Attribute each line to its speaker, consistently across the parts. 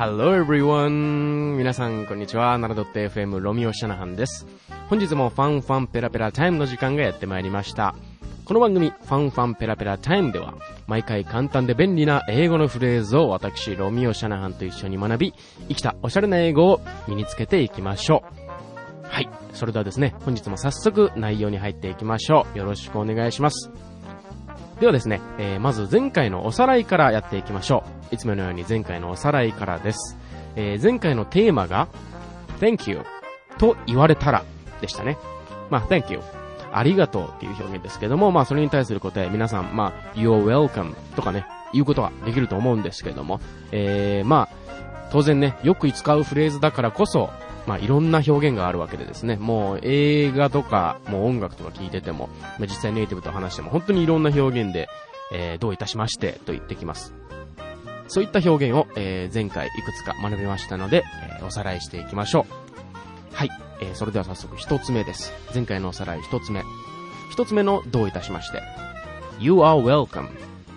Speaker 1: Hello everyone! 皆さんこんにちは。ナラドット FM ロミオシャナハンです。本日もファンファンペラペラタイムの時間がやってまいりました。この番組ファンファンペラペラタイムでは毎回簡単で便利な英語のフレーズを私ロミオシャナハンと一緒に学び、生きたおしゃれな英語を身につけていきましょう。はい、それではですね、本日も早速内容に入っていきましょう。よろしくお願いします。ではですね、まず前回のおさらいからやっていきましょう。いつものように前回のおさらいからです。前回のテーマが Thank you と言われたらでしたね。Thank you ありがとうっていう表現ですけども、それに対する答え皆さんYou're welcome とかね言うことができると思うんですけれども、当然ねよく使うフレーズだからこそいろんな表現があるわけでですね、もう映画とかもう音楽とか聞いてても、実際ネイティブと話しても本当にいろんな表現で、どういたしましてと言ってきます。そういった表現を、前回いくつか学びましたので、おさらいしていきましょう。はい、それでは早速一つ目です。前回のおさらい一つ目。一つ目のどういたしまして。You are welcome.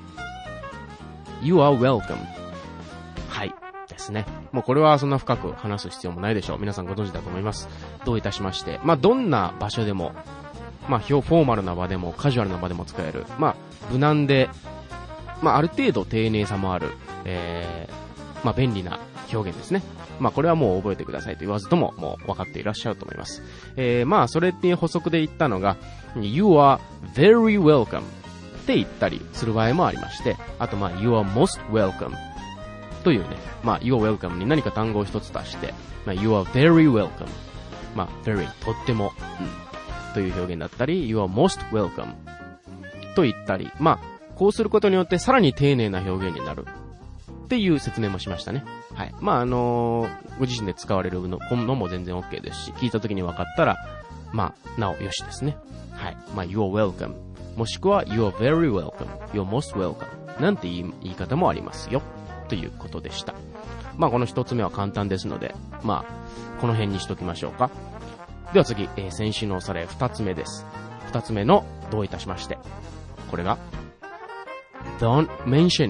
Speaker 1: You are welcome. はい。ですね。もうこれはそんな深く話す必要もないでしょう。皆さんご存知だと思います。どういたしまして。どんな場所でも、フォーマルな場でもカジュアルな場でも使える。無難で、ある程度丁寧さもある、便利な表現ですね。これはもう覚えてくださいと言わずとももう分かっていらっしゃると思います。それっていう補足で言ったのが、You are very welcome って言ったりする場合もありまして、あとYou are most welcomeというね、You are welcome に何か単語を一つ足して、You are very welcome。very とっても、という表現だったり、You are most welcome と言ったり、こうすることによってさらに丁寧な表現になるっていう説明もしましたね。はい。ご自身で使われるのも全然 OK ですし、聞いた時に分かったら、なおよしですね。はい。You are welcome。もしくは You are very welcome。You are most welcome。なんて言い方もありますよ。ということでした。この一つ目は簡単ですので、この辺にしときましょうか。では次、先週のおさらい二つ目です。二つ目のどういたしまして。これが、Don't mention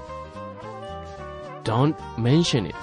Speaker 1: it.Don't mention it.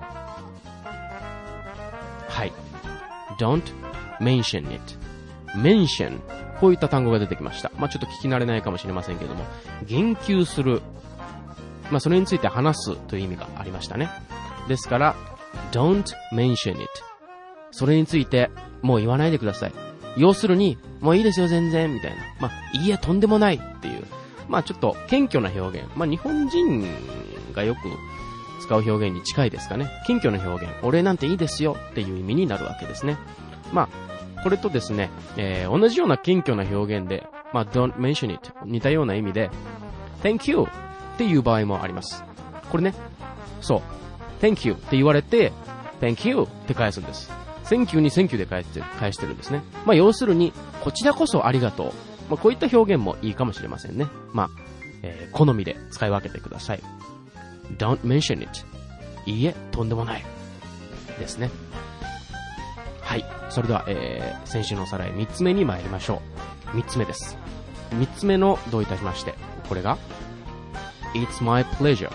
Speaker 1: はい。Don't mention it. mention. こういった単語が出てきました。ちょっと聞き慣れないかもしれませんけども、言及する。それについて話すという意味がありましたね。ですから、Don't mention it. それについてもう言わないでください。要するに、もういいですよ全然、みたいな。いいえ、とんでもないっていう。ちょっと謙虚な表現。日本人がよく使う表現に近いですかね。謙虚な表現。お礼なんていいですよっていう意味になるわけですね。これとですね、同じような謙虚な表現で、don't mention it 似たような意味で、thank you っていう場合もあります。これね、そう、thank you って言われて、thank you って返すんです。thank you に thank you で返してるんですね。要するに、こちらこそありがとう。こういった表現もいいかもしれませんね。好みで使い分けてください。Don't mention it. いいえ、とんでもない。ですね。はい。それでは、先週のおさらい3つ目に参りましょう。3つ目です。3つ目のどういたしまして。これが、It's my pleasure.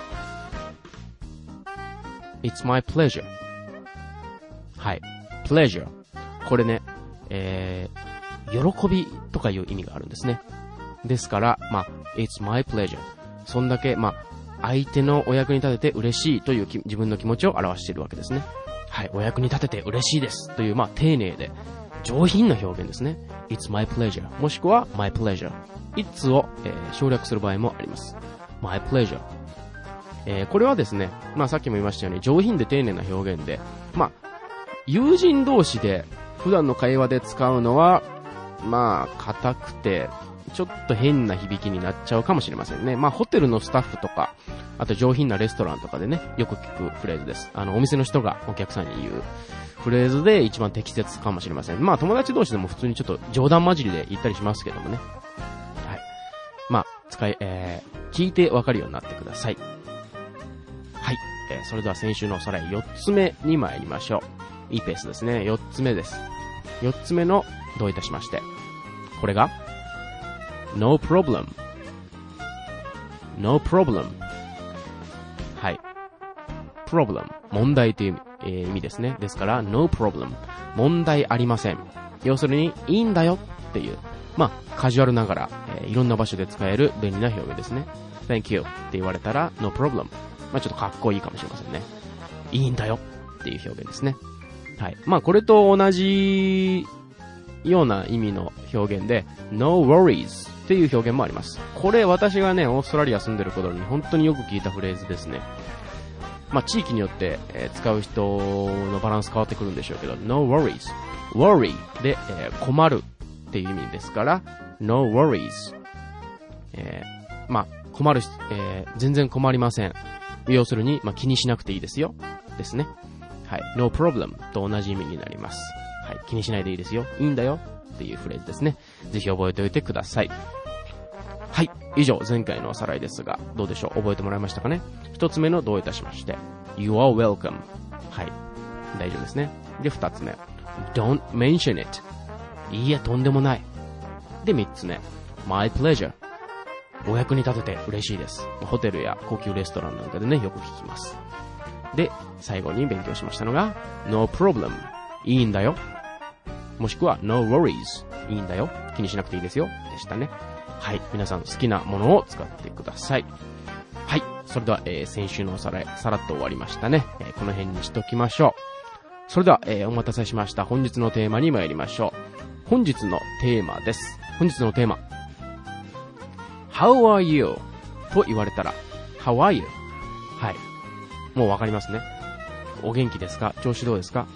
Speaker 1: It's my pleasure. はい。pleasure. これね、喜びとかいう意味があるんですね。ですから、It's my pleasure. そんだけ、相手のお役に立てて嬉しいという自分の気持ちを表しているわけですね。はい、お役に立てて嬉しいですという、丁寧で上品な表現ですね。It's my pleasure もしくは my pleasure。It's を、省略する場合もあります。my pleasure。これはですね、さっきも言いましたように上品で丁寧な表現で、友人同士で普段の会話で使うのは、硬くてちょっと変な響きになっちゃうかもしれませんね。ホテルのスタッフとか、あと上品なレストランとかでね、よく聞くフレーズです。お店の人がお客さんに言うフレーズで一番適切かもしれません。友達同士でも普通にちょっと冗談交じりで言ったりしますけどもね。はい。聞いてわかるようになってください。はい。それでは先週のおさらい4つ目に参りましょう。いいペースですね。4つ目です。4つ目のどういたしまして。これが、No problem. No problem. はい。 problem 問題という意味ですね。ですから no problem 問題ありません。要するにいいんだよっていう、カジュアルながら、いろんな場所で使える便利な表現ですね。Thank you って言われたら no problem、ちょっとかっこいいかもしれませんね。いいんだよっていう表現ですね。はい。これと同じような意味の表現で no worries っていう表現もあります。これ私がね、オーストラリア住んでる頃に本当によく聞いたフレーズですね。地域によって、使う人のバランス変わってくるんでしょうけど、no worries。worry で、困るっていう意味ですから、no worries。困る、全然困りません。要するに、気にしなくていいですよ。ですね。はい。no problem と同じ意味になります。はい。気にしないでいいですよ。いいんだよっていうフレーズですね。ぜひ覚えておいてください。はい。以上、前回のおさらいですが、どうでしょう？覚えてもらいましたかね？一つ目のどういたしまして。You are welcome。はい。大丈夫ですね。で、二つ目。Don't mention it。いいえ、とんでもない。で、三つ目。My pleasure。お役に立てて嬉しいです。ホテルや高級レストランなんかでね、よく聞きます。で、最後に勉強しましたのが、No problem。いいんだよ。もしくは No worries。いいんだよ。気にしなくていいですよ。でしたね。はい。皆さん好きなものを使ってください。はい。それでは、先週のおさらい、さらっと終わりましたね。この辺にしときましょう。それでは、お待たせしました。本日のテーマに参りましょう。本日のテーマです。本日のテーマ。How are you? と言われたら、How are you? はい。もうわかりますね。お元気ですか？調子どうですか？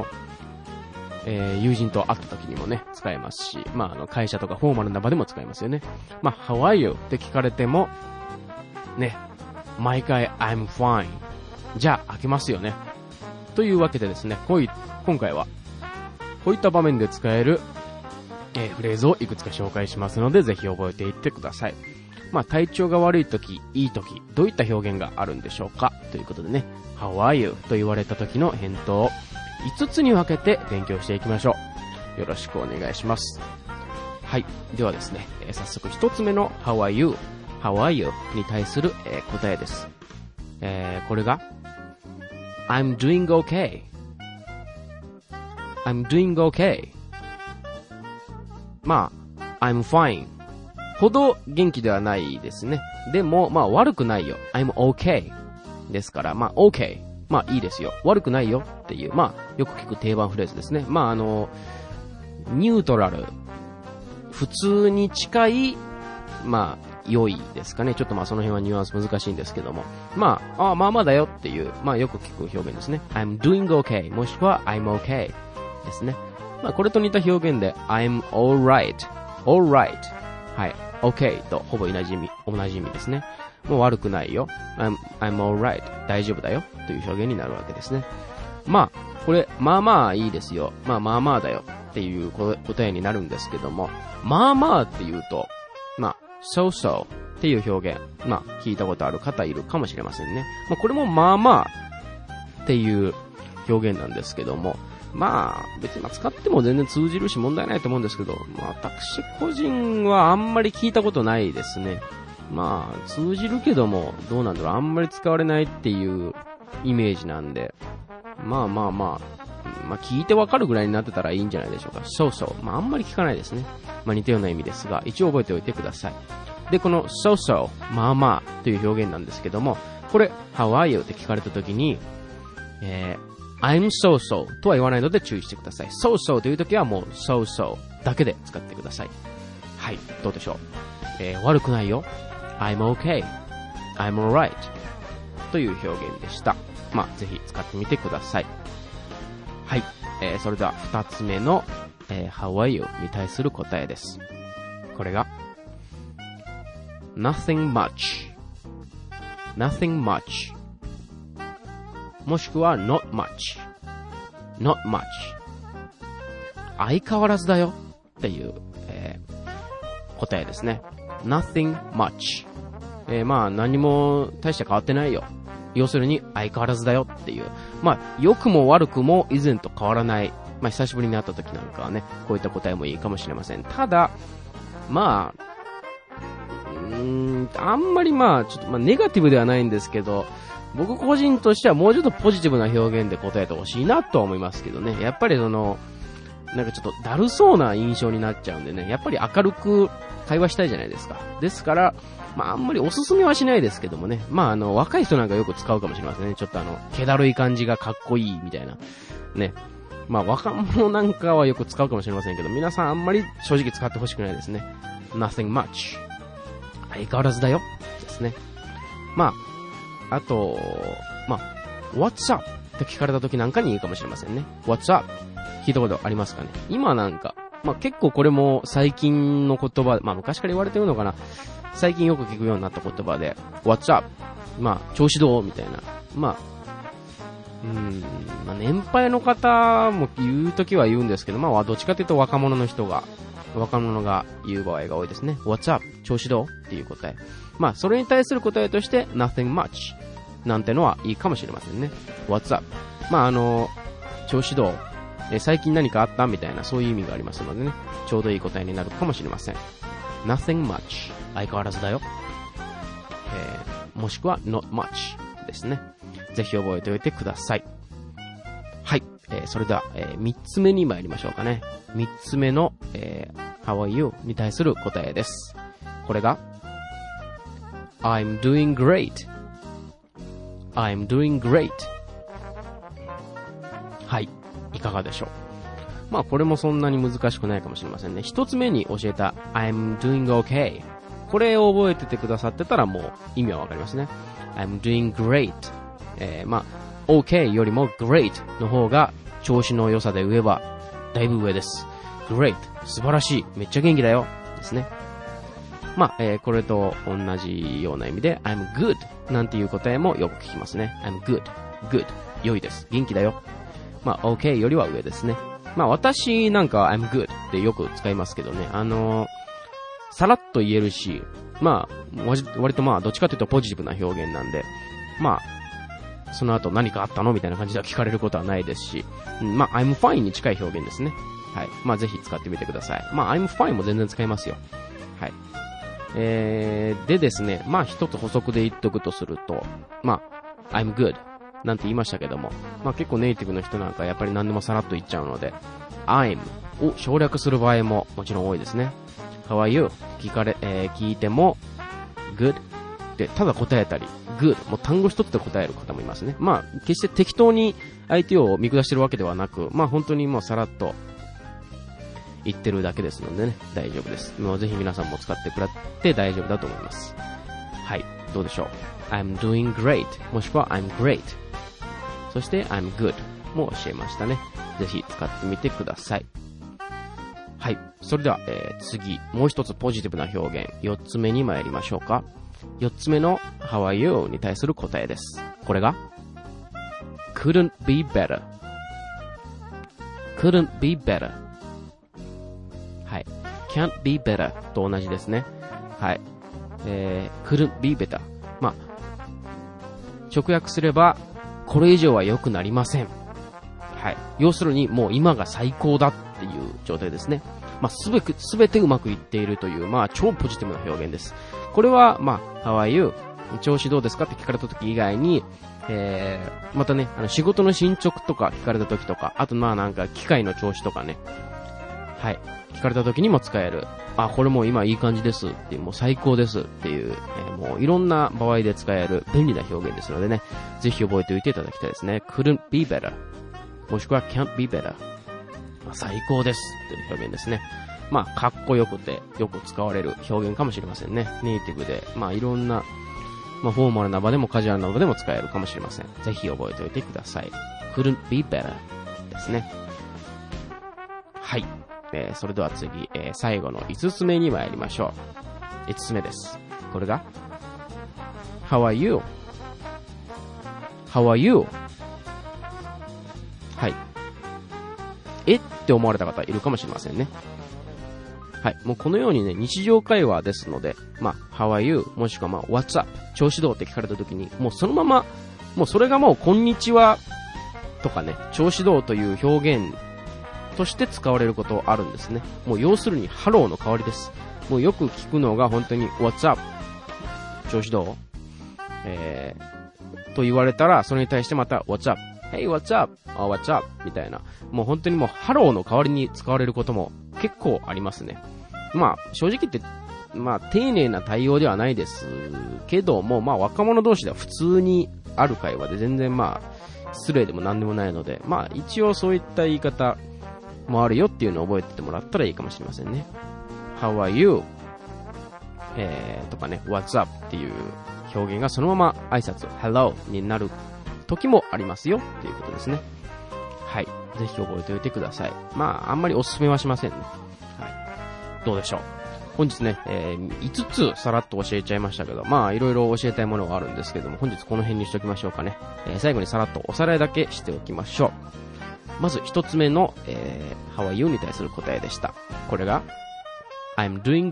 Speaker 1: 友人と会った時にもね、使えますし、会社とかフォーマルな場でも使えますよね。How are you? って聞かれても、ね、毎回 I'm fine。じゃあ、開けますよね。というわけでですね、今回は、こういった場面で使える、フレーズをいくつか紹介しますので、ぜひ覚えていってください。体調が悪い時、いい時、どういった表現があるんでしょうかということでね、How are you? と言われた時の返答を5つに分けて勉強していきましょう。よろしくお願いします。はい。ではですね、早速1つ目の How are you? How are you? に対する、答えです。これが I'm doing okay. I'm doing okay. I'm fine. ほど元気ではないですね。でも、悪くないよ。I'm okay. ですから、okay. いいですよ。悪くないよっていう、よく聞く定番フレーズですね。ニュートラル。普通に近い、良いですかね。ちょっとその辺はニュアンス難しいんですけども。まあだよっていう、よく聞く表現ですね。I'm doing okay もしくは I'm okay ですね。これと似た表現で I'm alright。alright。はい。okay とほぼ同じ意味ですね。もう悪くないよ。I'm alright。大丈夫だよ。という表現になるわけですね。これ、いいですよ。まあだよ。っていう答えになるんですけども。って言うと、so っていう表現。聞いたことある方いるかもしれませんね。これもっていう表現なんですけども。別に使っても全然通じるし問題ないと思うんですけど、私個人はあんまり聞いたことないですね。通じるけども、どうなんだろう、あんまり使われないっていうイメージなんで、聞いてわかるぐらいになってたらいいんじゃないでしょうか。そう。あんまり聞かないですね。似たような意味ですが、一応覚えておいてください。で、このso、という表現なんですけども、これ、How are you? って聞かれたときに、I'm so とは言わないので注意してください。so というときはもう so だけで使ってください。はい、どうでしょう。悪くないよ。I'm okay. I'm alright. という表現でした。ぜひ使ってみてください。はい、それでは2つ目の、How are you? に対する答えです。これが Nothing much. Nothing much. もしくは not much. Not much. 相変わらずだよっていう、答えですね。Nothing much. 何も大して変わってないよ。要するに相変わらずだよっていう。良くも悪くも以前と変わらない。久しぶりに会った時なんかはね、こういった答えもいいかもしれません。ただ、あんまりちょっとネガティブではないんですけど、 僕個人としてはもうちょっとポジティブな表現で答えてほしいなとは思いますけどね。やっぱりなんかちょっとだるそうな印象になっちゃうんでね、やっぱり明るく会話したいじゃないですか。ですから、あんまりおすすめはしないですけどもね。若い人なんかよく使うかもしれませんね。ちょっと気だるい感じがかっこいいみたいな。ね。若者なんかはよく使うかもしれませんけど、皆さんあんまり正直使ってほしくないですね。nothing much。相変わらずだよ。ですね。あと、what's up って聞かれた時なんかにいいかもしれませんね。what's up 聞いたことありますかね。今なんか、結構これも最近の言葉、昔から言われてるのかな。最近よく聞くようになった言葉で、what's up 調子どうみたいな。年配の方も言うときは言うんですけど、どっちかというと若者が言う場合が多いですね。what's up 調子どうっていう答え。それに対する答えとして、nothing much なんてのはいいかもしれませんね。what's up 調子どう最近何かあったみたいな、そういう意味がありますのでね、ちょうどいい答えになるかもしれません。nothing much 相変わらずだよ。もしくは not much ですね。ぜひ覚えておいてください。はい。それでは、3つ目に参りましょうかね。3つ目の、How are you? に対する答えです。これが、I'm doing great. I'm doing great. はい。いかがでしょう。これもそんなに難しくないかもしれませんね。1つ目に教えた I'm doing okay。これを覚えててくださってたらもう意味はわかりますね。I'm doing great。OK よりも great の方が調子の良さで言えばだいぶ上です。great 素晴らしい、めっちゃ元気だよですね。これと同じような意味で I'm good なんていう答えもよく聞きますね。I'm good良いです、元気だよ。OK よりは上ですね。私なんかは I'm good ってよく使いますけどね。さらっと言えるし、割とどっちかというとポジティブな表現なんで、その後何かあったのみたいな感じでは聞かれることはないですし、I'm fine に近い表現ですね。はい。ぜひ使ってみてください。I'm fine も全然使いますよ。はい。でですね、一つ補足で言っとくとすると、I'm good なんて言いましたけども、結構ネイティブの人なんかやっぱり何でもさらっと言っちゃうので、I'm を省略する場合ももちろん多いですね。How are you? 聞いても good でただ答えたり good もう単語一つで答える方もいますね。決して適当に相手を見下してるわけではなく、本当にもうさらっと言ってるだけですのでね、大丈夫です。もうぜひ皆さんも使ってくらって大丈夫だと思います。はい、どうでしょう。I'm doing great もしくは I'm great、 そして I'm good も教えましたね。ぜひ使ってみてください。はい。それでは、次、もう一つポジティブな表現、4つ目に参りましょうか。4つ目の How are you? に対する答えです。これが Couldn't be better。 Couldn't be better。 はい。Can't be better と同じですね。はい。Couldn't be better。直訳すれば、これ以上は良くなりません。はい。要するに、もう今が最高だっていう状態ですね。すべてうまくいっているという、超ポジティブな表現です。これは、How are you? 調子どうですかって聞かれた時以外に、またね、仕事の進捗とか聞かれた時とか、あとなんか機械の調子とかね、はい。聞かれた時にも使える。これもう今いい感じですっていう、もう最高ですっていう、もういろんな場合で使える便利な表現ですのでね、ぜひ覚えておいていただきたいですね。couldn't be better。もしくは can't be better。最高ですという表現ですね。かっこよくてよく使われる表現かもしれませんね。ネイティブで、いろんな、フォーマルな場でもカジュアルな場でも使えるかもしれません。ぜひ覚えておいてください。couldn't be better ですね。はい。それでは次、最後の5つ目に参りましょう。5つ目です。これが How are you? How are you? はい。って思われた方いるかもしれませんね。はい。もうこのようにね、日常会話ですので、How are you? もしくはWhat's up? 調子どうって聞かれた時に、もうそのまま、もうそれがもうこんにちはとかね、調子どうという表現として使われることあるんですね。もう要するにハローの代わりです。もうよく聞くのが本当に What's up? 調子どう？ と言われたら、それに対してまた What's up? Hey, what's up? What's up? みたいな。もう本当にもうハローの代わりに使われることも結構ありますね。まあ、正直言って、まあ、丁寧な対応ではないですけども、まあ、若者同士では普通にある会話で全然まあ、失礼でも何でもないので、まあ、一応そういった言い方もあるよっていうのを覚えててもらったらいいかもしれませんね。How are you? とかね、What's up? っていう表現がそのまま挨拶、Hello になる時もありますよっていうことですね。はい。ぜひ覚えておいてください。まあ、あんまりおすすめはしませんね。はい。どうでしょう。本日ね、5つさらっと教えちゃいましたけど、まあ、いろいろ教えたいものがあるんですけども、本日この辺にしておきましょうかね。最後にさらっとおさらいだけしておきましょう。まず一つ目の、How are you? に対する答えでした。これが、I'm doing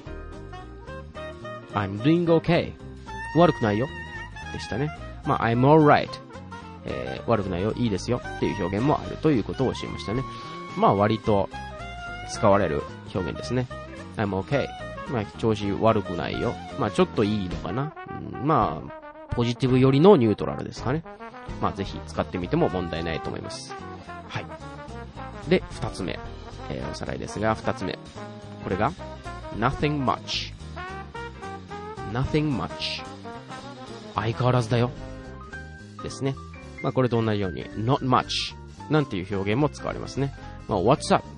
Speaker 1: okay.I'm doing okay. 悪くないよ。でしたね。まあ、I'm alright. 悪くないよ。いいですよ。っていう表現もあるということを教えましたね。まあ、割と使われる表現ですね。I'm okay. まあ、調子悪くないよ。まあ、ちょっといいのかな。まあ、ポジティブ寄りのニュートラルですかね。まあ、ぜひ使ってみても問題ないと思います。はい。で、二つ目。おさらいですが、二つ目。これが、nothing much.Nothing much. 相変わらずだよ。ですね。まあこれと同じように not much なんていう表現も使われますね。まあ what's up?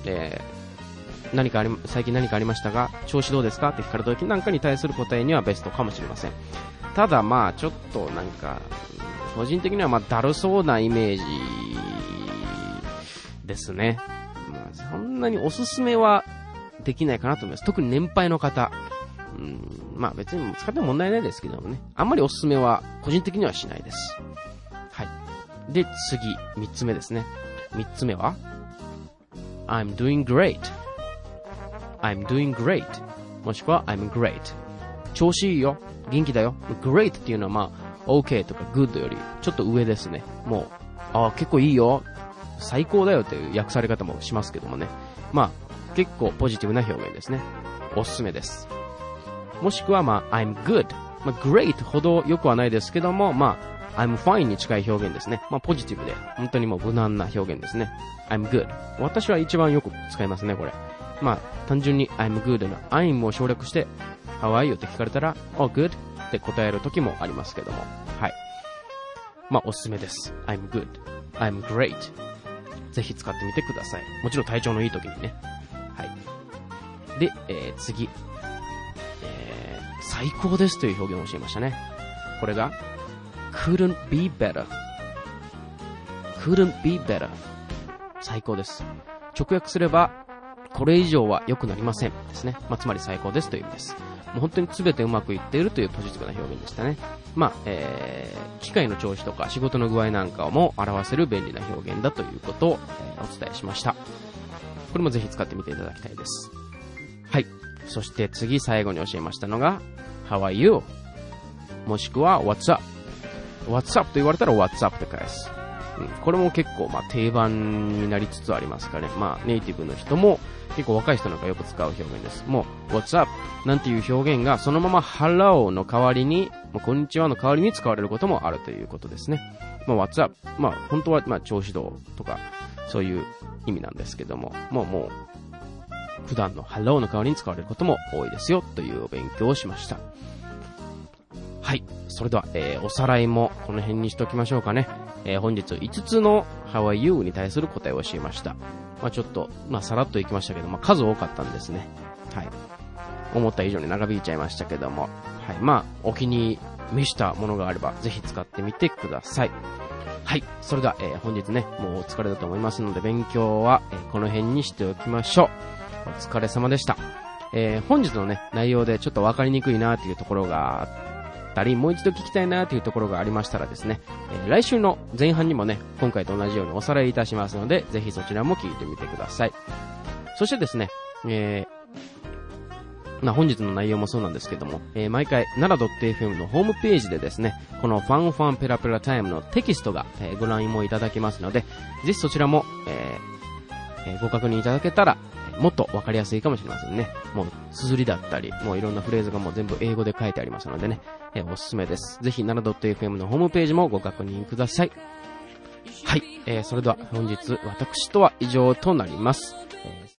Speaker 1: 最近何かありましたが、調子どうですかって聞かれた時なんかに対する答えにはベストかもしれません。ただまあちょっとなんか個人的にはまあだるそうなイメージですね。まあそんなにおすすめはできないかなと思います。特に年配の方。まあ別に使っても問題ないですけどもね。あんまりおすすめは個人的にはしないです。はい。で、次、3つ目ですね。3つ目は I'm doing great.I'm doing great. もしくは I'm great. 調子いいよ。元気だよ。great っていうのはまあ OK とか good よりちょっと上ですね。もう、結構いいよ。最高だよっていう訳され方もしますけどもね。まあ結構ポジティブな表現ですね。おすすめです。もしくはまあ I'm good。まあ great ほど良くはないですけども、まあ I'm fine に近い表現ですね。まあポジティブで本当にもう無難な表現ですね。I'm good。私は一番よく使いますね、これ。まあ単純に I'm good の I'm を省略して How are you って聞かれたら Oh good って答える時もありますけども、はい。まあおすすめです。I'm good。I'm great。ぜひ使ってみてください。もちろん体調のいい時にね。はい。で、次。最高ですという表現を教えましたね。これが couldn't be better。couldn't be better。最高です。直訳すればこれ以上は良くなりませんですね。まあ、つまり最高ですという意味です。もう本当に全てうまくいっているというポジティブな表現でしたね。まあ、機械の調子とか仕事の具合なんかも表せる便利な表現だということを、お伝えしました。これもぜひ使ってみていただきたいです。はい。そして次最後に教えましたのが How are you? もしくは What's up? What's up と言われたら What's up って返す。これも結構まあ定番になりつつありますかね。まあネイティブの人も結構若い人なんかよく使う表現です。もう What's up なんていう表現がそのまま Hello の代わりに、こんにちはの代わりに使われることもあるということですね。まあ What's up まあ本当はまあ調子どうとかそういう意味なんですけども、もう普段の Hello の代わりに使われることも多いですよというお勉強をしました。はい。それでは、おさらいもこの辺にしておきましょうかね。本日5つの How are you に対する答えを教えました。まあちょっと、まあさらっといきましたけど、まあ数多かったんですね。はい。思った以上に長引いちゃいましたけども。はい。まあお気に召したものがあれば、ぜひ使ってみてください。はい。それでは、本日ね、もうお疲れだと思いますので、勉強は、この辺にしておきましょう。お疲れ様でした。本日のね、内容でちょっとわかりにくいなっていうところがあったり、もう一度聞きたいなっていうところがありましたらですね、来週の前半にもね、今回と同じようにおさらいいたしますので、ぜひそちらも聞いてみてください。そしてですね、まあ本日の内容もそうなんですけども、毎回、nara.fm のホームページでですね、このファンファンペラペラタイムのテキストが、ご覧もいただけますので、ぜひそちらも、ご確認いただけたらもっとわかりやすいかもしれませんね。もう、綴りだったり、もういろんなフレーズがもう全部英語で書いてありますのでね、おすすめです。ぜひ、7.fm のホームページもご確認ください。はい、それでは本日、私とは以上となります。